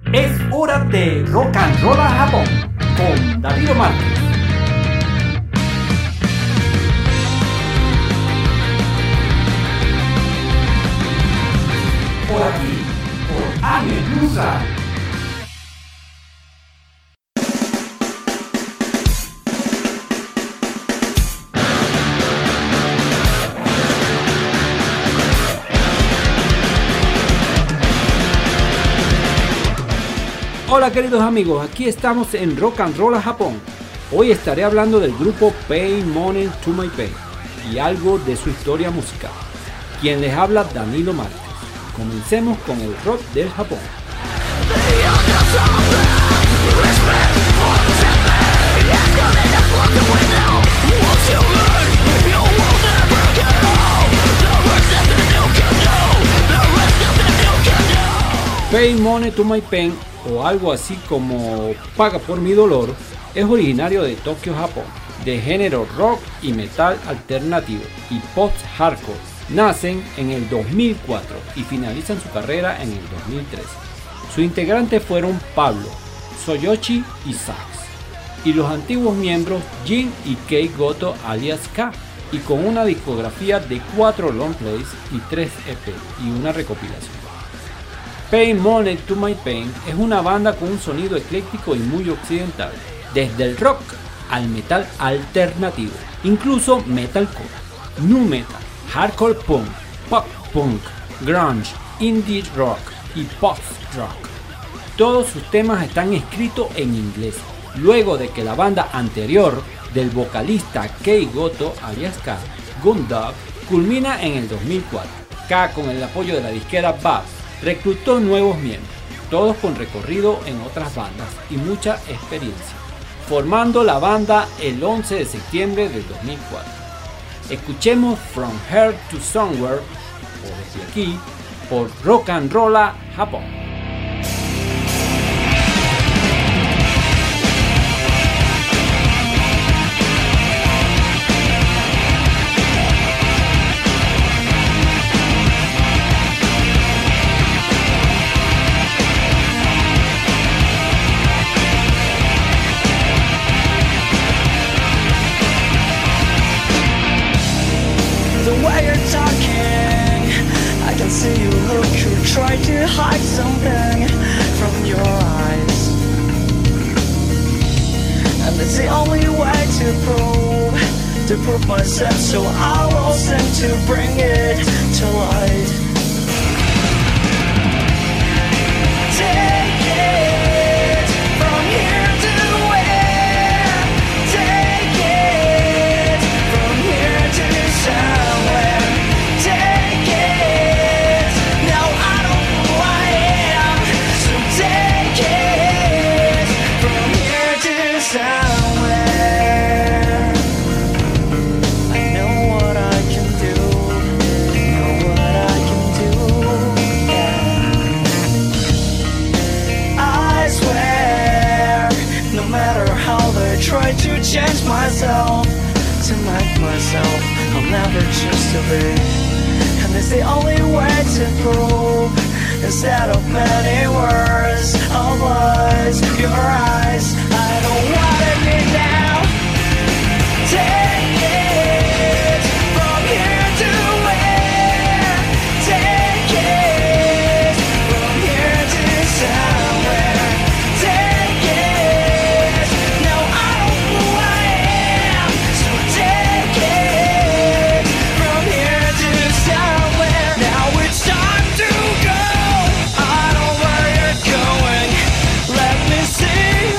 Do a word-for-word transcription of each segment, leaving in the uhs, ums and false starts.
Es hora de Rock and Roll a Japón con Darío Márquez. Por aquí, por Anime Blues Radio. Hola queridos amigos, aquí estamos en Rock and Roll a Japón. Hoy estaré hablando del grupo Pay Money to My Pain y algo de su historia musical. Quien les habla, Danilo Márquez. Comencemos con el rock del Japón. Pay Money to My Pain, o algo así como Paga por mi dolor, es originario de Tokio, Japón, de género rock y metal alternativo y post-hardcore. Nacen en el dos mil cuatro y finalizan su carrera en el dos mil trece. Sus integrantes fueron Pablo, Soyoshi y Sax, y los antiguos miembros Jin y Kei Goto alias K, y con una discografía de cuatro long plays y tres E P y una recopilación. Pay Money to My Pain es una banda con un sonido ecléctico y muy occidental, desde el rock al metal alternativo, incluso metalcore, nu metal, hardcore punk, pop punk, grunge, indie rock y post rock. Todos sus temas están escritos en inglés, luego de que la banda anterior del vocalista Kei Goto alias K, Gundog, culmina en el dos mil cuatro. K, con el apoyo de la disquera Bab, reclutó nuevos miembros, todos con recorrido en otras bandas y mucha experiencia, formando la banda el once de septiembre del dos mil cuatro. Escuchemos From Here to Somewhere, o desde aquí, por Rock and Roll a Japón. Try to hide something from your eyes, and it's the only way to prove, to prove myself, so I will send to bring it to light. Take it from here to where, take it from here to somewhere, take it, now I don't know who I am, so take it from here to somewhere. I know what I can do, know what I can do, yeah. I swear, no matter how they try to change myself, to make myself, I'll never choose to be. And it's the only way to prove, instead of many words of lies, your eyes, I don't want it be now. Take it from here to where, take it from here to somewhere, take it, now I don't know who I am, so take it from here to somewhere. Now it's time to go, I know where you're going, let me see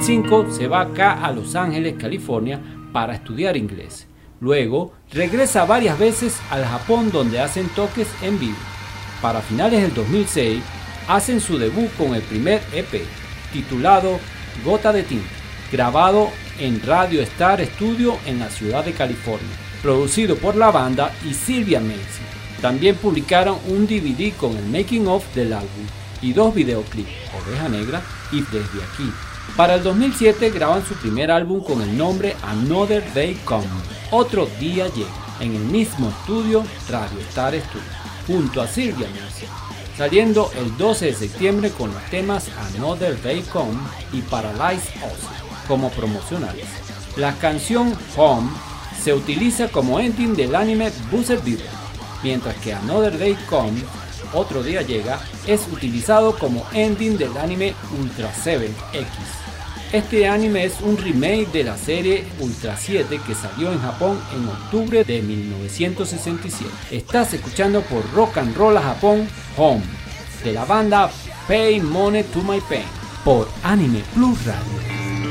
cinco se va acá a Los Ángeles, California, para estudiar inglés. Luego regresa varias veces al Japón, donde hacen toques en vivo. Para finales del dos mil seis hacen su debut con el primer E P, titulado Gota de Tinta, grabado en Radio Star Studio en la ciudad de California, producido por la banda y Sylvia Macy. También publicaron un D V D con el making of del álbum y dos videoclips, Oveja Negra y Desde Aquí. Para el dos mil siete graban su primer álbum con el nombre Another Day Comes, Otro Día Llega, en el mismo estudio Radio Star Studio, junto a Sylvia Macy, saliendo el doce de septiembre con los temas Another Day Comes y Paralyze Us como promocionales. La canción Home se utiliza como ending del anime Buzzer Beater, mientras que Another Day Comes, Otro Día Llega, es utilizado como ending del anime Ultra siete X. Este anime es un remake de la serie Ultra siete que salió en Japón en octubre de mil novecientos sesenta y siete. Estás escuchando por Rock and Roll a Japón, Home, de la banda Pay Money to My Pain, por Anime Plus Radio.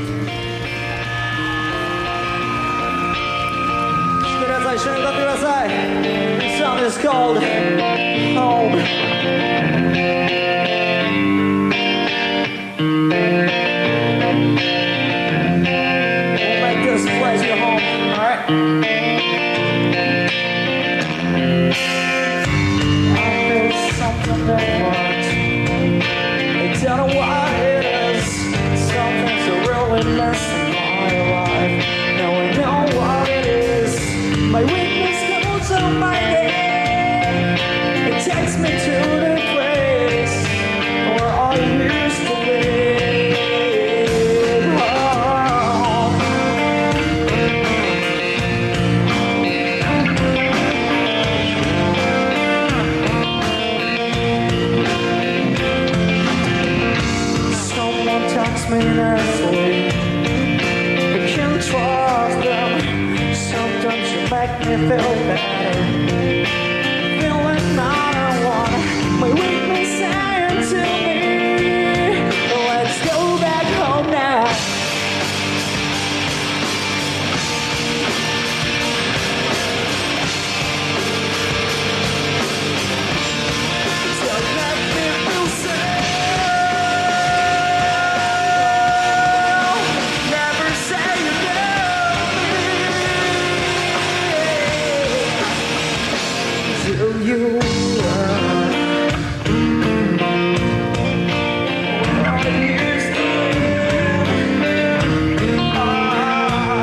一緒に歌ってください。This song is called Home. We'll make this place your home, alright? I feel something different. I don't know what it is. Something's really messing my life. Now we know what it is. My weakness goes on my head. It takes me to the place where I used to live. Oh. Someone texts me nicely. I can't trust them. Sometimes you make me feel better. Feeling not I want. My weakness saying to me, let's go back home now. Don't let me feel sad. Never say you love me. Do you love where I used to live? Ah.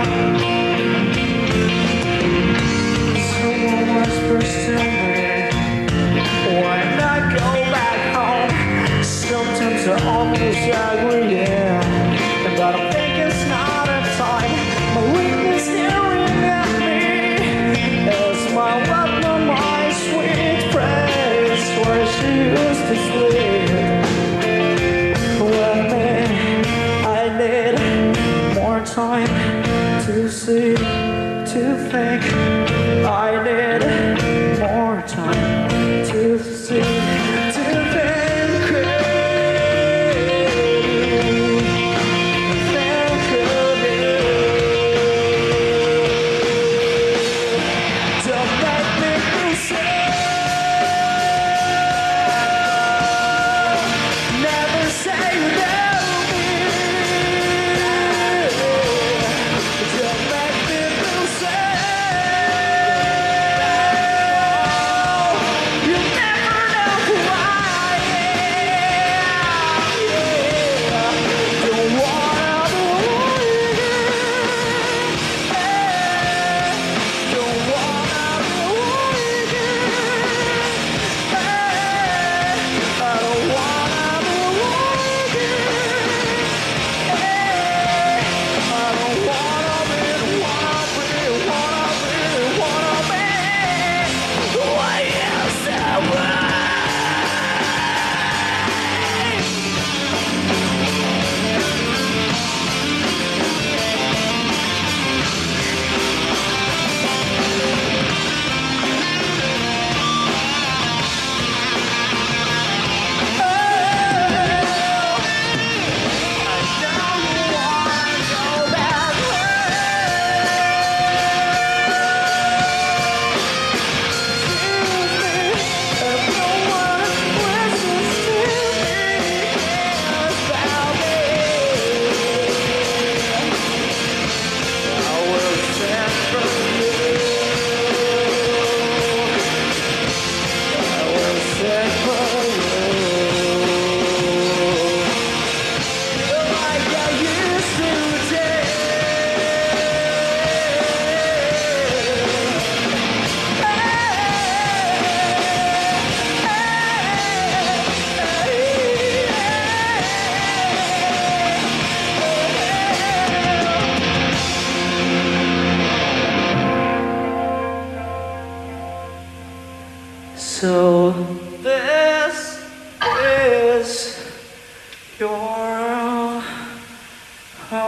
Someone whispers to me when I go back home. Sometimes I almost agree, yeah, but I think it's not a time. My weakness staring at me as my love, my sweet place where she used to sleep. With me, I need more time to see, to think. I need more time to see, to think. Think of you. Don't make me feel sad. Never say you love me. Don't make me feel sad.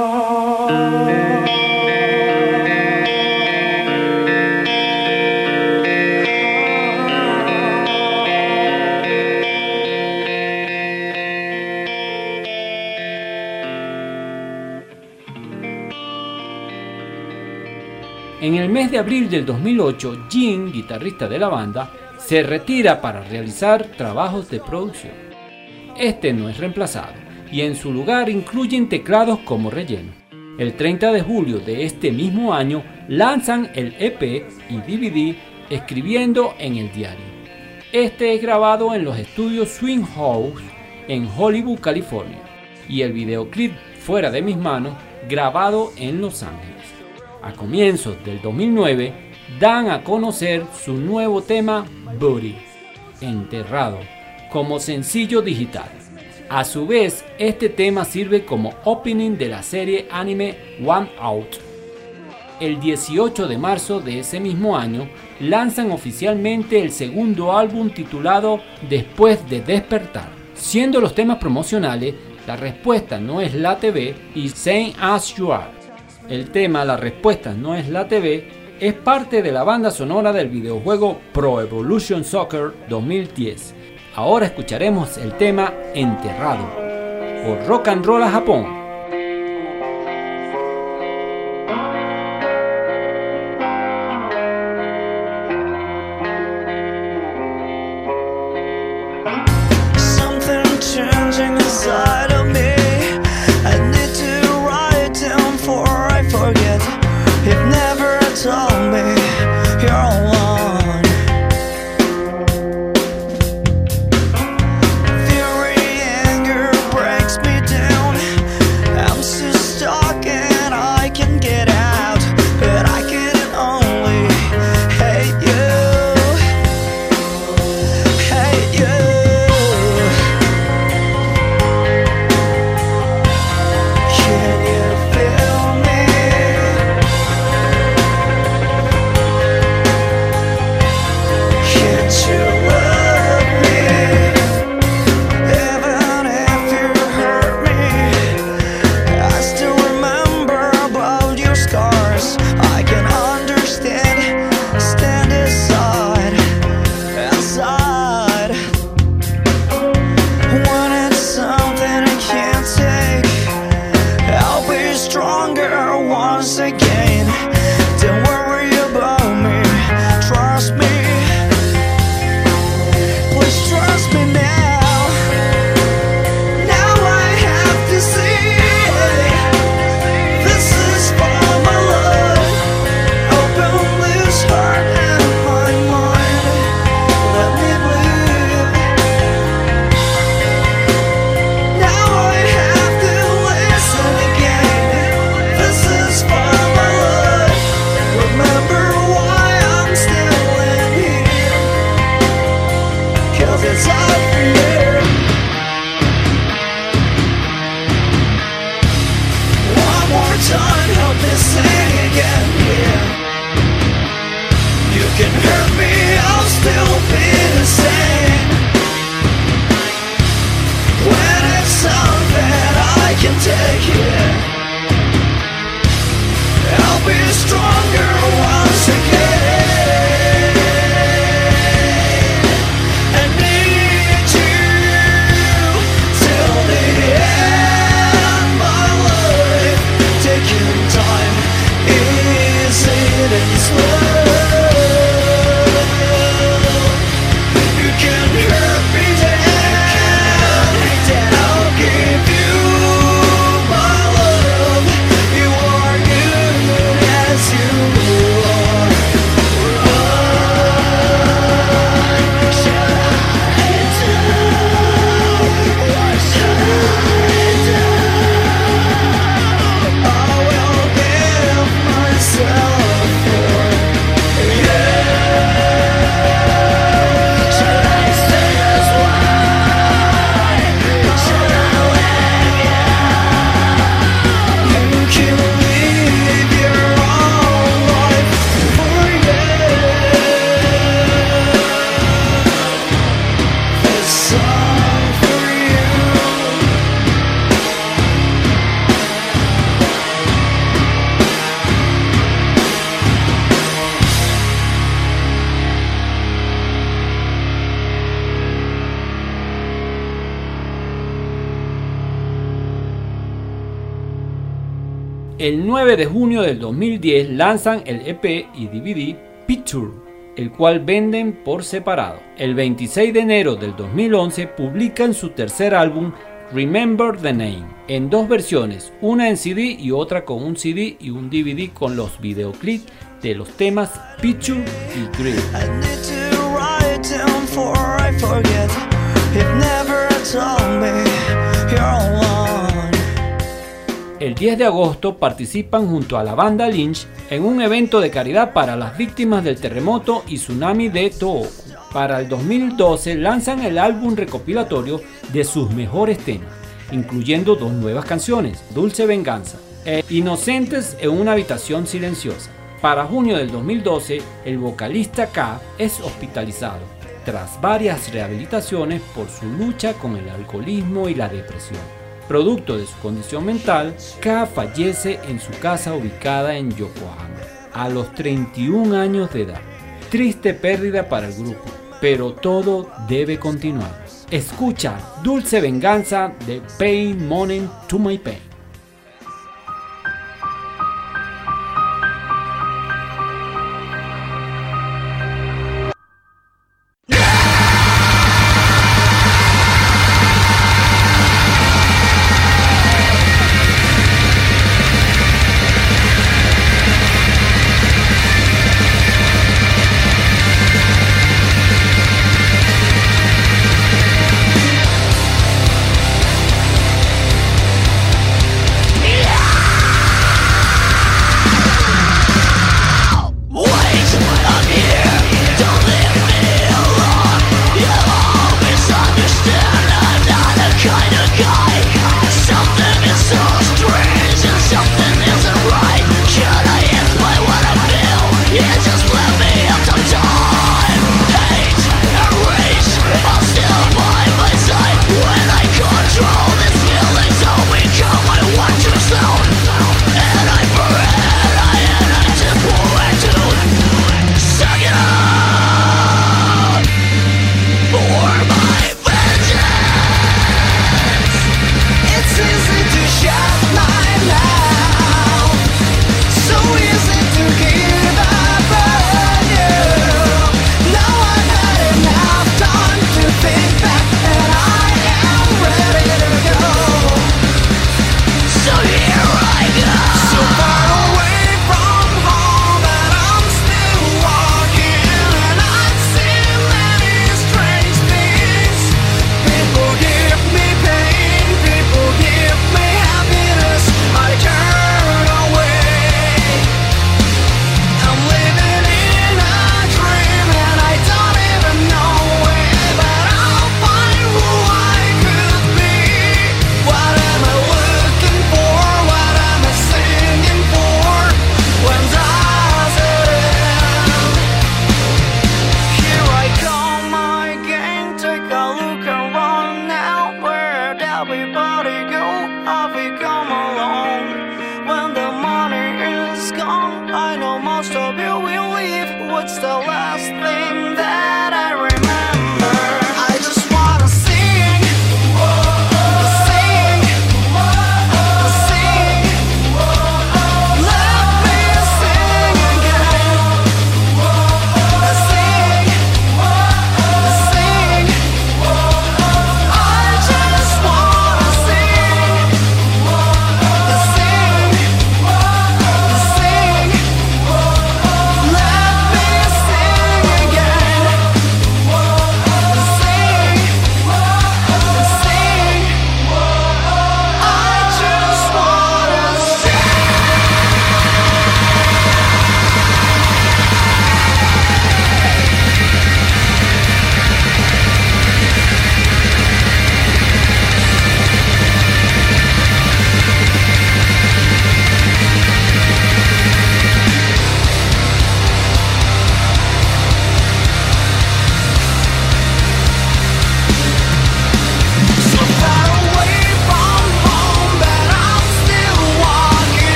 En el mes de abril del dos mil ocho, Gene, guitarrista de la banda, se retira para realizar trabajos de producción. Este no es reemplazado y en su lugar incluyen teclados como relleno. El treinta de julio de este mismo año lanzan el E P y D V D Escribiendo en el Diario. Este es grabado en los estudios Swing House en Hollywood, California, y el videoclip Fuera de mis manos grabado en Los Ángeles. A comienzos del dos mil nueve dan a conocer su nuevo tema Booty, Enterrado, como sencillo digital. A su vez, este tema sirve como opening de la serie anime One Out. El dieciocho de marzo de ese mismo año lanzan oficialmente el segundo álbum titulado Después de despertar, siendo los temas promocionales La respuesta no es la T V y Same As You Are. El tema La respuesta no es la T V es parte de la banda sonora del videojuego Pro Evolution Soccer dos mil diez. Ahora escucharemos el tema Enterrado por Rock and Roll a Japón. This is for my love. El nueve de junio del dos mil diez lanzan el E P y D V D Picture, el cual venden por separado. El veintiséis de enero del dos mil once publican su tercer álbum Remember the Name, en dos versiones, una en C D y otra con un C D y un D V D con los videoclips de los temas Picture y Grill. El diez de agosto participan junto a la banda Lynch en un evento de caridad para las víctimas del terremoto y tsunami de Tohoku. Para el dos mil doce lanzan el álbum recopilatorio de sus mejores temas, incluyendo dos nuevas canciones, Dulce Venganza e Inocentes en una habitación silenciosa. Para junio del dos mil doce, el vocalista K es hospitalizado tras varias rehabilitaciones por su lucha con el alcoholismo y la depresión. Producto de su condición mental, K fallece en su casa ubicada en Yokohama a los treinta y un años de edad. Triste pérdida para el grupo, pero todo debe continuar. Escucha Dulce Venganza de Pay Money to My Pain.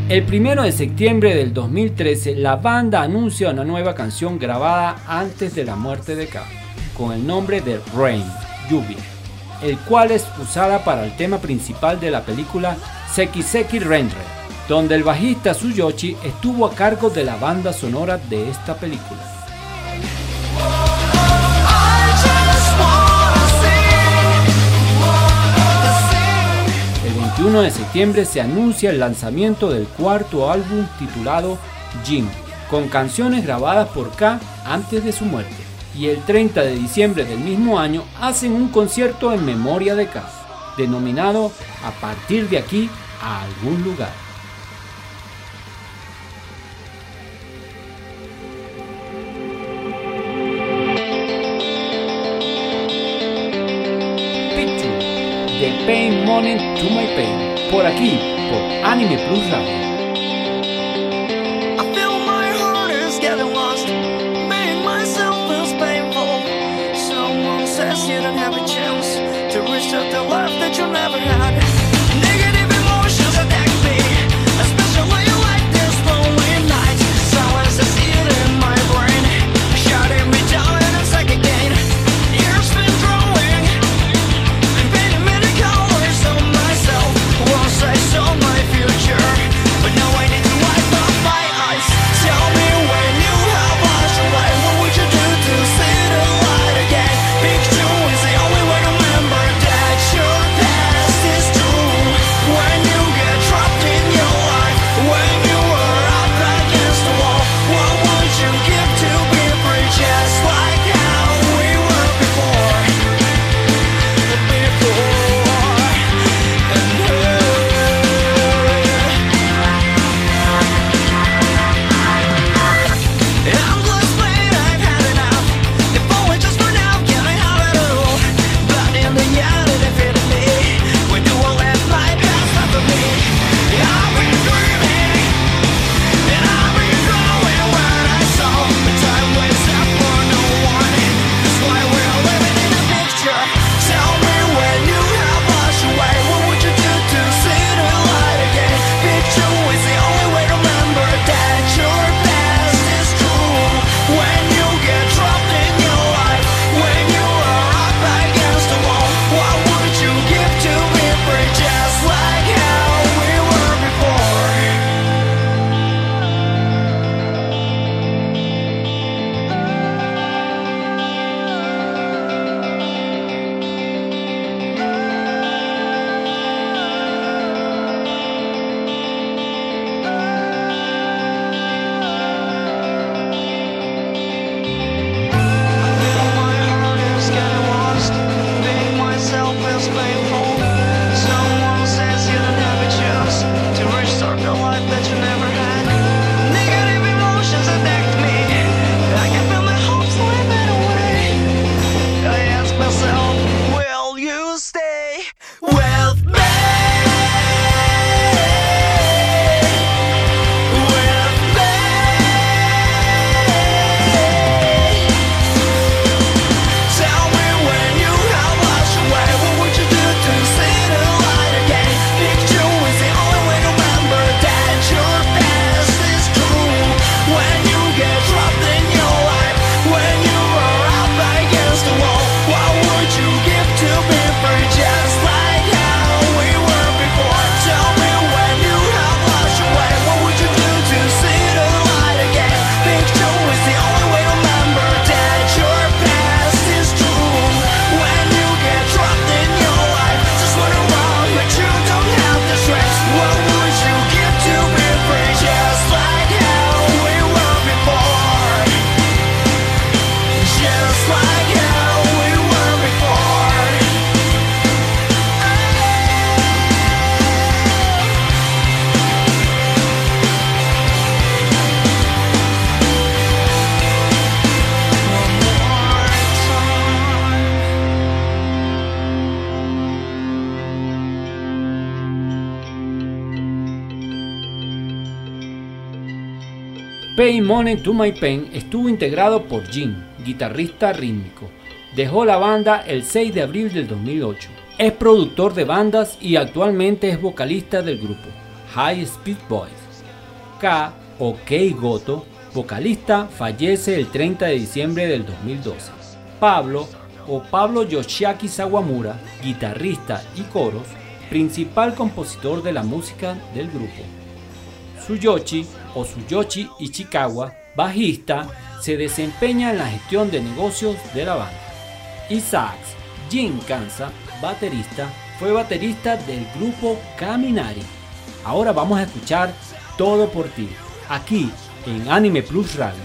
El primero de septiembre del dos mil trece, la banda anuncia una nueva canción grabada antes de la muerte de K, con el nombre de Rain, Lluvia, el cual es usada para el tema principal de la película Seki Seki Renre, donde el bajista Tsuyoshi estuvo a cargo de la banda sonora de esta película. El veintiuno de septiembre se anuncia el lanzamiento del cuarto álbum titulado Jin, con canciones grabadas por K antes de su muerte, y el treinta de diciembre del mismo año hacen un concierto en memoria de K, denominado A partir de aquí a algún lugar. De Paying Money to My Pain, por aquí, por Anime Plus Radio. I feel my heart is getting lost. Being myself is painful. Someone says you don't have a chance to restart the life that you never had. Negative emotions attack me, especially like this lonely night. Silence is eating my brain, shutting me down in a second again. Years been drawing and painting many colors of myself. Once I saw my future, but now I need to wipe off my eyes. Tell me when you have lost your way, what would you do to see the light again? Picture is the only way to remember that your past is true. When you get trapped in your life, when you are up against the wall, what would you give to be free, just like how we were before? Before and here. Endless pain, I've had enough. If only just for now, can I have it all? But in the end, it defeated me. When do I let my past after me? I've been dreaming, and I've been growing when I saw the time waits up for no one. That's why we're living in a picture. Tell me when you have lost your way, what would you do to see the light again? Picture is the only way to remember that your past is true. When you get trapped in your life, when you are up against the wall, what would you give to be free, just like how we were before? My heart is getting lost. Being myself is painful. Someone says you don't have a chance to restart the life that you never had. Negative emotions attack me. I can feel my hopes slipping away. I ask myself, will you stay with me? With me? Tell me when you have lost your way, what would you do to see the light again? Picture is the only way to remember that your past is true. When you get trapped in your life, when you are up against the wall, what would you give to be free, just like how we were before? Tell me when you have lost your way, what would you do to see the light again? Picture is the only way to remember that your past is true. When you get trapped in your life, just run around but you don't have the strength. What would you give to be free, just like how we were before? Just like how we were before. One more time. Pay Money to My Pain estuvo integrado por Jin, guitarrista rítmico. Dejó la banda el seis de abril del dos mil ocho. Es productor de bandas y actualmente es vocalista del grupo High Speed Boys. K o Kei Goto, vocalista, fallece el treinta de diciembre del dos mil doce. Pablo o Pablo Yoshiaki Sawamura, guitarrista y coros, principal compositor de la música del grupo. Tsuyoshi o Tsuyoshi Ichikawa, bajista, se desempeña en la gestión de negocios de la banda. Isaacs Jin Kanza, baterista, fue baterista del grupo Kaminari. Ahora vamos a escuchar Todo por ti, aquí en Anime Plus Radio.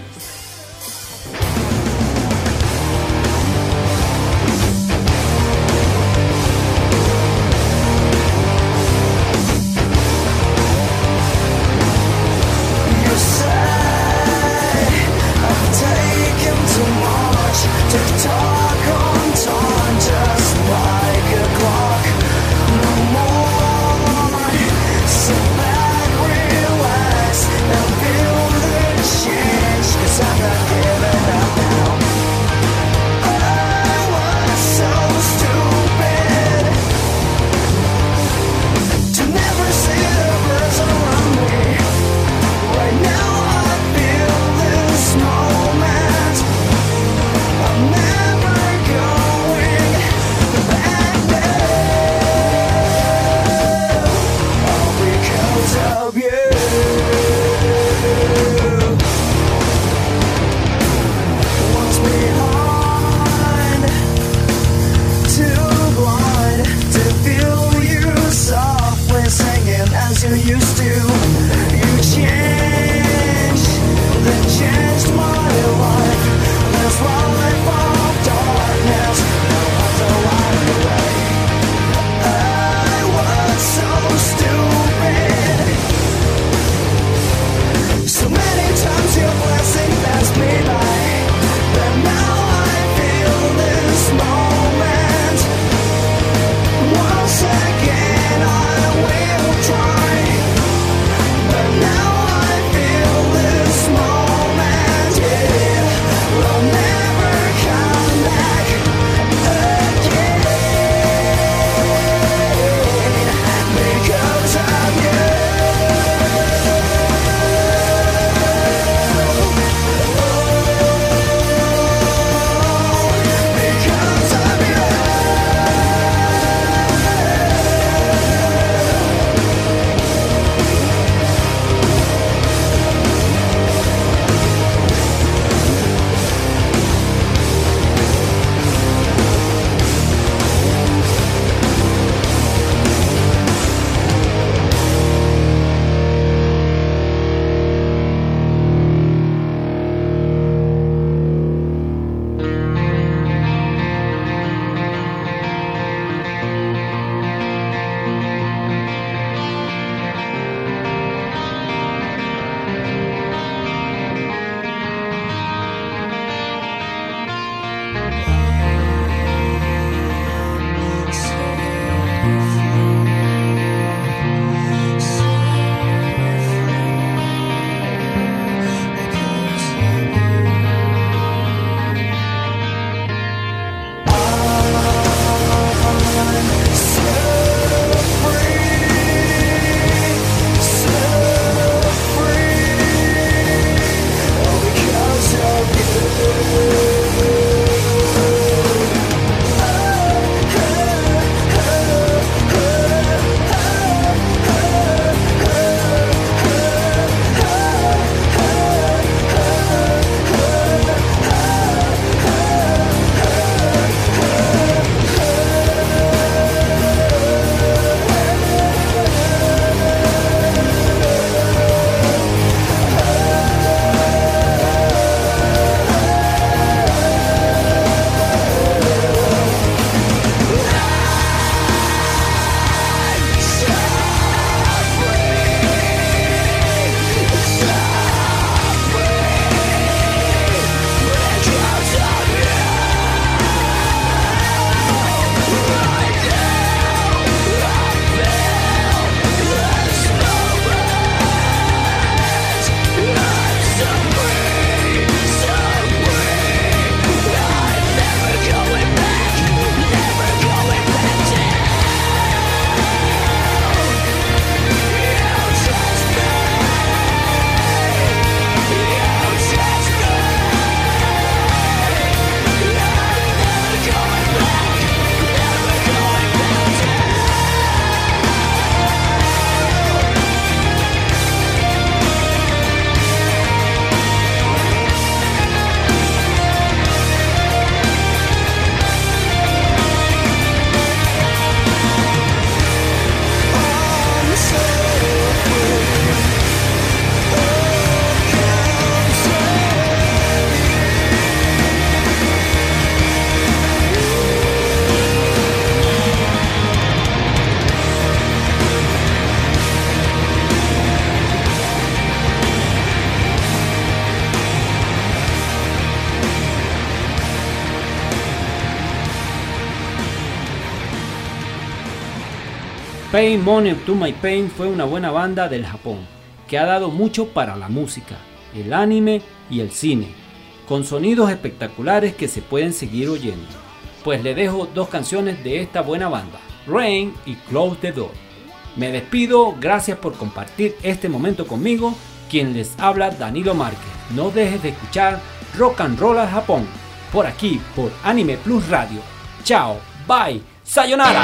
Sit back, relax, and feel the change. Pay Money to My Pain fue una buena banda del Japón, que ha dado mucho para la música, el anime y el cine, con sonidos espectaculares que se pueden seguir oyendo. Pues le dejo dos canciones de esta buena banda, Rain y Close the Door. Me despido, gracias por compartir este momento conmigo, quien les habla Danilo Márquez. No dejes de escuchar Rock and Roll al Japón, por aquí, por Anime Plus Radio. Chao, bye, sayonara.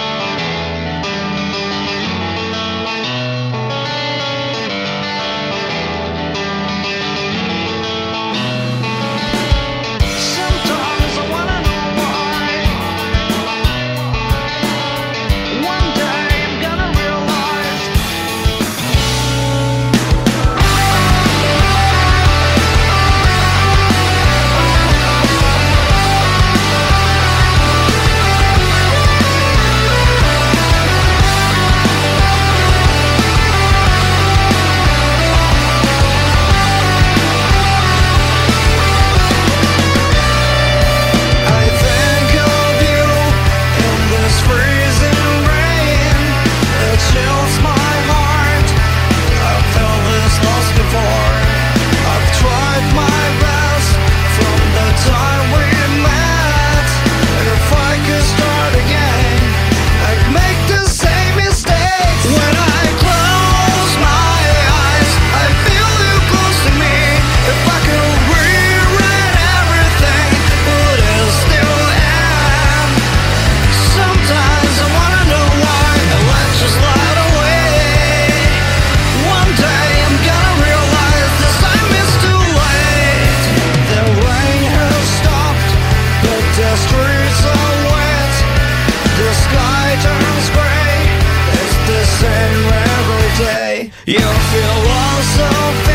Your philosophy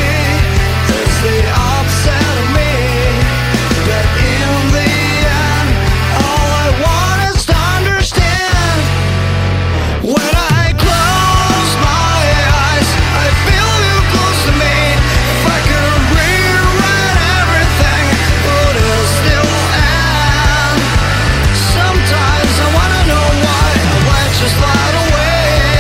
is the opposite of me, but in the end, all I want is to understand. When I close my eyes, I feel you close to me. If I could rewrite everything, would it still end? Sometimes I wanna know why I let you slide away.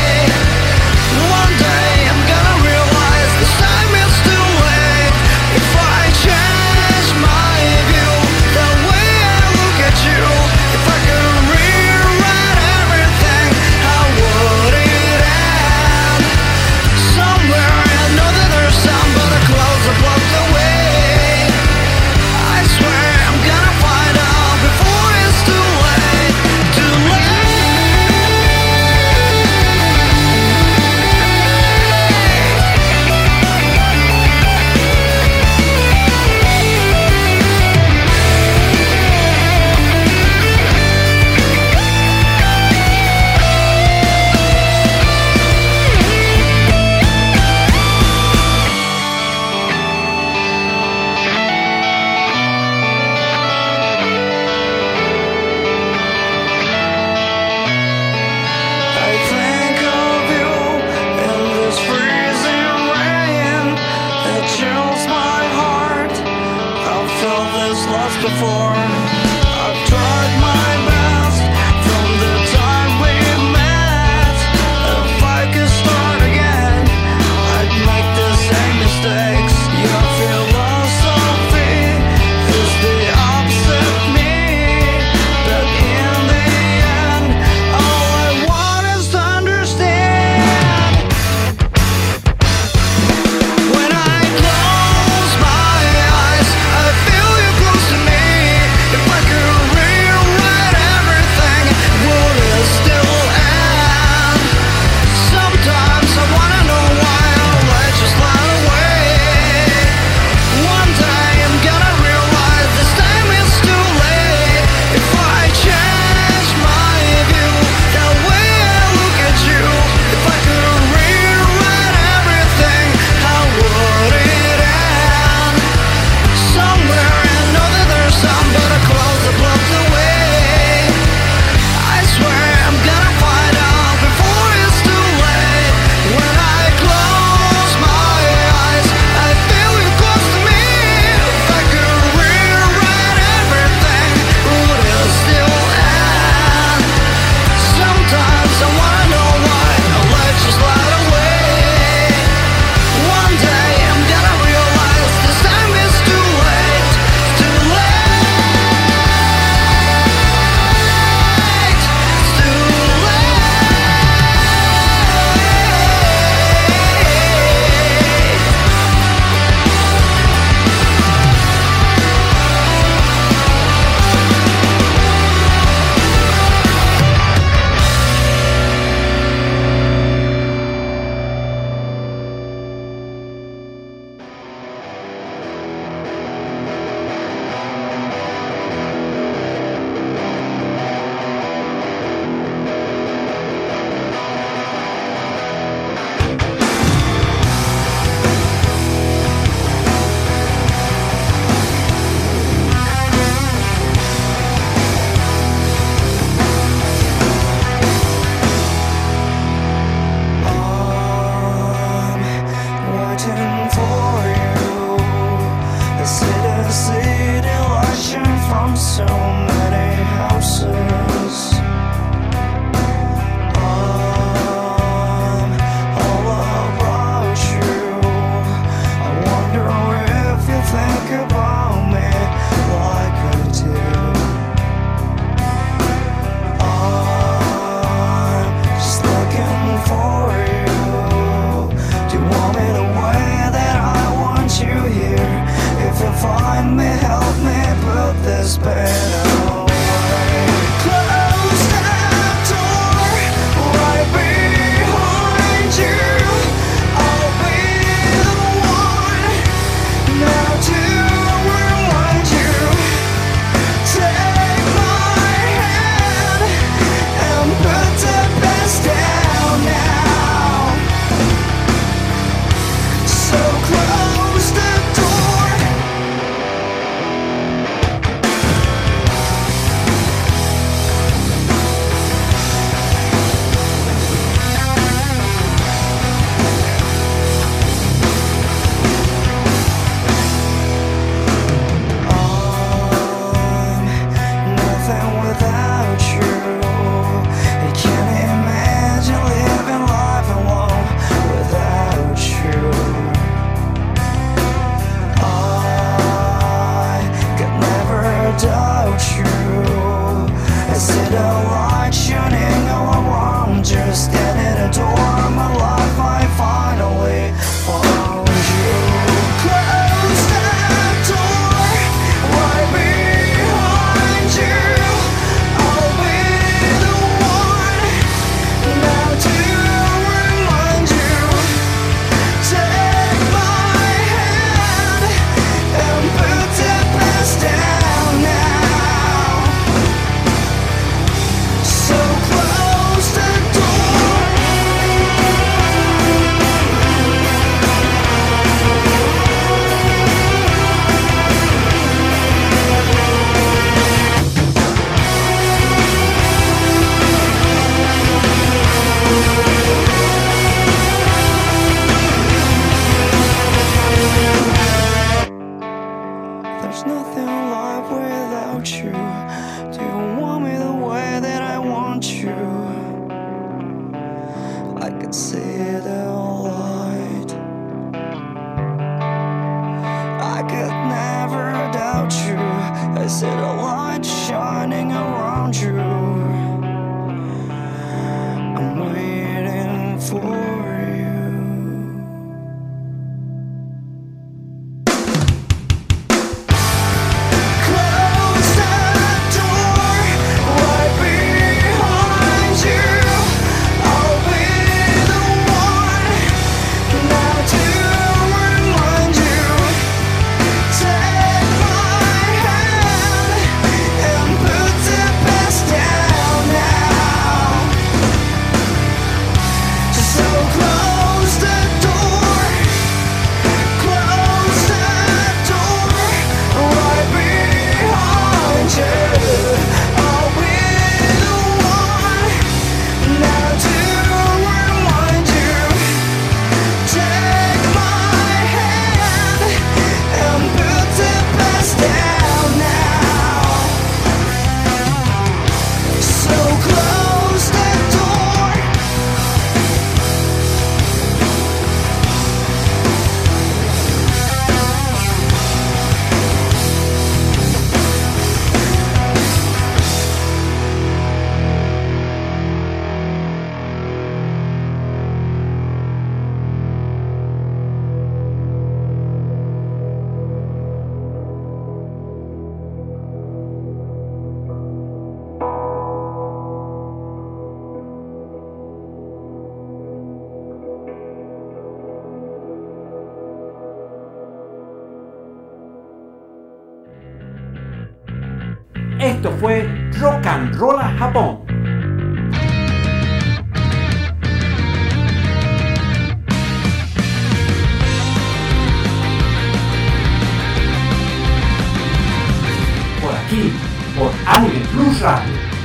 One day I'm gonna realize this time it's too late. If I change my view, the way I look at you, if I could rewrite everything, how would it end? Somewhere I know that there's some, but the clouds are blocked away. I swear I'm gonna find out before it's too late. Too late. I think of you in this freezing rain. It chills my heart. I've felt this loss before. I've tried my best from the time we met. If I could start again, I'd make the same mistakes. Your philosophy is the opposite of me, but in the end, all I want is to understand. When I close my eyes, I feel you close to me. looking for you. A city, city watching from so many houses. I'm all about you. I wonder if you think about me like I do. I'm just looking for you. Do you want me the way that I want you here? If you find me, help me put this pain away. Close that door right behind you. I'll be the one now to remind you. Take my hand and put the past down now. So close the door. I'm nothing without you. I can't imagine living life alone without you. I could never doubt you. I see the light shining all around you. Stand at the door of my life, I finally found you. Close that door right behind you. I'll be the one now to remind you. Take my hand and put the past down now. So close the door. There's nothing alive without you. Do you want me the way that I want you? I could see the light. I could never doubt you. I see the light shining around you. I'm waiting for you. Close that door right behind you. I'll be the one now to remind you. Take my hand and put the past down now. So close the door. Close that door right behind you. I'll be the one now to remind you. Take my hand and put the past down now. So close the door. Esto fue Rock and Roll Japón. Por aquí, por Anime Plus Radio.